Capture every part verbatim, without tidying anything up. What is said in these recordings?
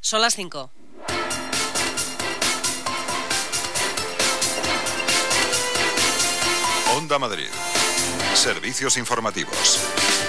Son las cinco. Onda Madrid. Servicios informativos.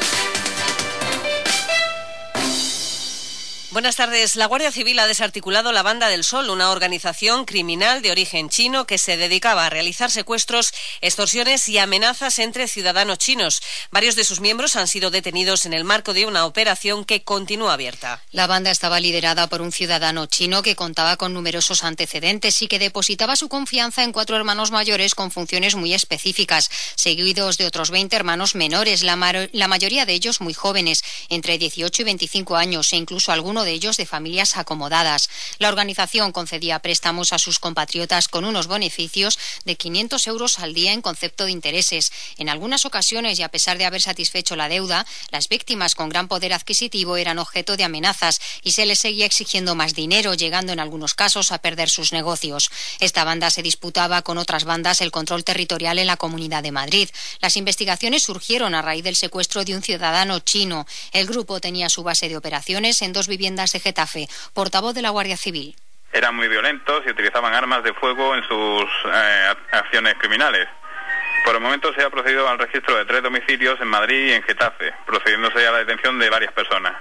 Buenas tardes. La Guardia Civil ha desarticulado la Banda del Sol, una organización criminal de origen chino que se dedicaba a realizar secuestros, extorsiones y amenazas entre ciudadanos chinos. Varios de sus miembros han sido detenidos en el marco de una operación que continúa abierta. La banda estaba liderada por un ciudadano chino que contaba con numerosos antecedentes y que depositaba su confianza en cuatro hermanos mayores con funciones muy específicas, seguidos de otros veinte hermanos menores, la, mar- la mayoría de ellos muy jóvenes, entre dieciocho y veinticinco años, e incluso algunos de ellos de familias acomodadas. La organización concedía préstamos a sus compatriotas con unos beneficios de quinientos euros al día en concepto de intereses. En algunas ocasiones, y a pesar de haber satisfecho la deuda, las víctimas con gran poder adquisitivo eran objeto de amenazas y se les seguía exigiendo más dinero, llegando en algunos casos a perder sus negocios. Esta banda se disputaba con otras bandas el control territorial en la Comunidad de Madrid. Las investigaciones surgieron a raíz del secuestro de un ciudadano chino. El grupo tenía su base de operaciones en dos viviendas de Getafe. Portavoz de la Guardia Civil. Eran muy violentos y utilizaban armas de fuego en sus eh, acciones criminales. Por el momento se ha procedido al registro de tres domicilios en Madrid y en Getafe, procediéndose a la detención de varias personas.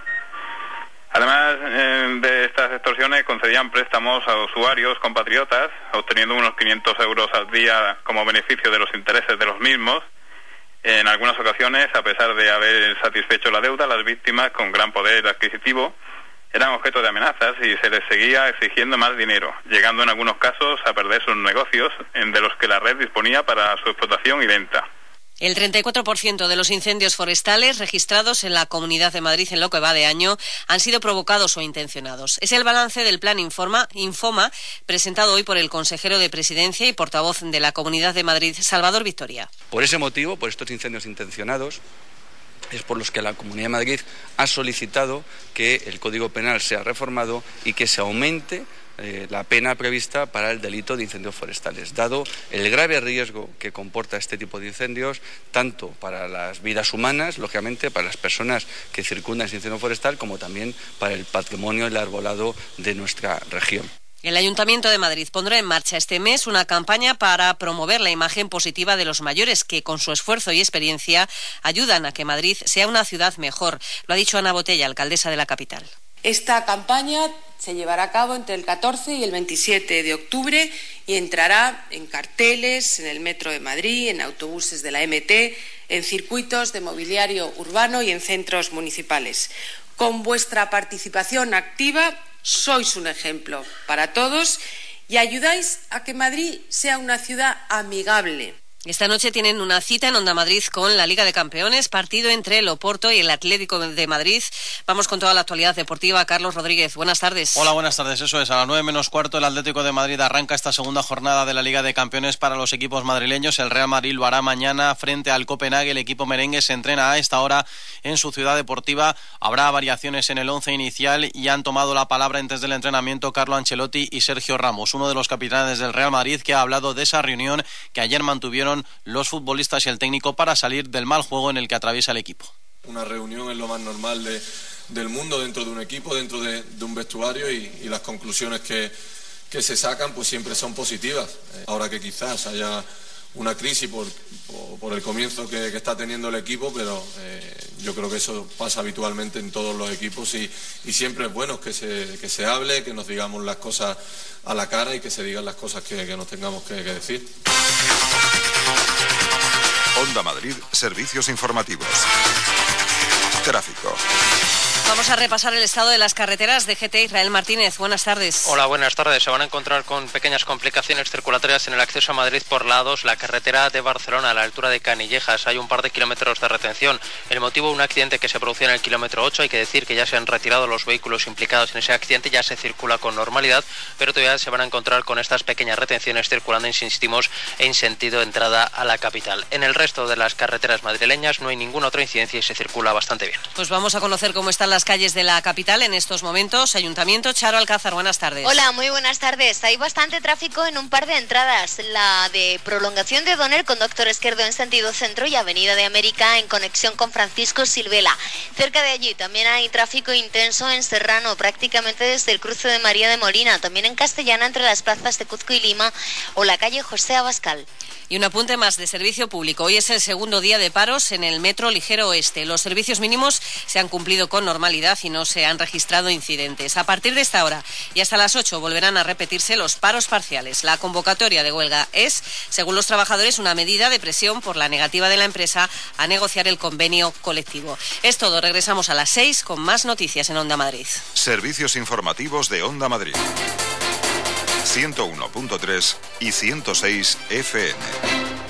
Además eh, de estas extorsiones, concedían préstamos a usuarios compatriotas, obteniendo unos quinientos euros al día como beneficio de los intereses de los mismos. En algunas ocasiones, a pesar de haber satisfecho la deuda, las víctimas con gran poder adquisitivo eran objeto de amenazas y se les seguía exigiendo más dinero, llegando en algunos casos a perder sus negocios, de los que la red disponía para su explotación y venta. El treinta y cuatro por ciento de los incendios forestales registrados en la Comunidad de Madrid en lo que va de año han sido provocados o intencionados. Es el balance del Plan Informa, Infoma, presentado hoy por el consejero de Presidencia y portavoz de la Comunidad de Madrid, Salvador Victoria. Por ese motivo, por estos incendios intencionados, es por los que la Comunidad de Madrid ha solicitado que el Código Penal sea reformado y que se aumente Eh, la pena prevista para el delito de incendios forestales, dado el grave riesgo que comporta este tipo de incendios, tanto para las vidas humanas, lógicamente, para las personas que circundan ese incendio forestal, como también para el patrimonio y el arbolado de nuestra región. El Ayuntamiento de Madrid pondrá en marcha este mes una campaña para promover la imagen positiva de los mayores que, con su esfuerzo y experiencia, ayudan a que Madrid sea una ciudad mejor. Lo ha dicho Ana Botella, alcaldesa de la capital. Esta campaña se llevará a cabo entre el catorce y el veintisiete de octubre y entrará en carteles, en el Metro de Madrid, en autobuses de la M T, en circuitos de mobiliario urbano y en centros municipales. Con vuestra participación activa sois un ejemplo para todos y ayudáis a que Madrid sea una ciudad amigable. Esta noche tienen una cita en Onda Madrid con la Liga de Campeones, partido entre el Oporto y el Atlético de Madrid. Vamos con toda la actualidad deportiva. Carlos Rodríguez, buenas tardes. Hola, buenas tardes. Eso es, a las nueve menos cuarto el Atlético de Madrid arranca esta segunda jornada de la Liga de Campeones para los equipos madrileños. El Real Madrid lo hará mañana frente al Copenhague. El equipo merengue se entrena a esta hora en su ciudad deportiva. Habrá variaciones en el once inicial y han tomado la palabra antes del entrenamiento Carlo Ancelotti y Sergio Ramos, uno de los capitanes del Real Madrid, que ha hablado de esa reunión que ayer mantuvieron los futbolistas y el técnico para salir del mal juego en el que atraviesa el equipo. Una reunión es lo más normal de, del mundo dentro de un equipo, dentro de, de un vestuario y, y las conclusiones que, que se sacan pues siempre son positivas. Eh, ahora que quizás haya una crisis por, por, por el comienzo que, que está teniendo el equipo, pero eh, yo creo que eso pasa habitualmente en todos los equipos y, y siempre es bueno que se, que se hable, que nos digamos las cosas a la cara y que se digan las cosas que, que nos tengamos que, que decir. Onda Madrid, servicios informativos. Tráfico. Vamos a repasar el estado de las carreteras de G T. Israel Martínez, buenas tardes. Hola, buenas tardes. Se van a encontrar con pequeñas complicaciones circulatorias en el acceso a Madrid por la A dos, la carretera de Barcelona a la altura de Canillejas. Hay un par de kilómetros de retención. El motivo, un accidente que se producía en el kilómetro ocho. Hay que decir que ya se han retirado los vehículos implicados en ese accidente, ya se circula con normalidad, pero todavía se van a encontrar con estas pequeñas retenciones circulando, insistimos, en sentido entrada a la capital. En el resto de las carreteras madrileñas no hay ninguna otra incidencia y se circula bastante bien. Pues vamos a conocer cómo están las las calles de la capital en estos momentos. Ayuntamiento, Charo Alcázar, buenas tardes. Hola, muy buenas tardes. Hay bastante tráfico en un par de entradas. La de prolongación de Donner con Doctor Esquerdo en sentido centro y Avenida de América en conexión con Francisco Silvela. Cerca de allí también hay tráfico intenso en Serrano, prácticamente desde el cruce de María de Molina. También en Castellana entre las plazas de Cuzco y Lima o la calle José Abascal. Y un apunte más de servicio público. Hoy es el segundo día de paros en el Metro Ligero Oeste. Los servicios mínimos se han cumplido con normalidad y no se han registrado incidentes. A partir de esta hora y hasta las ocho volverán a repetirse los paros parciales. La convocatoria de huelga es, según los trabajadores, una medida de presión por la negativa de la empresa a negociar el convenio colectivo. Es todo. Regresamos a las seis con más noticias en Onda Madrid. Servicios informativos de Onda Madrid. ciento uno punto tres y ciento seis F M.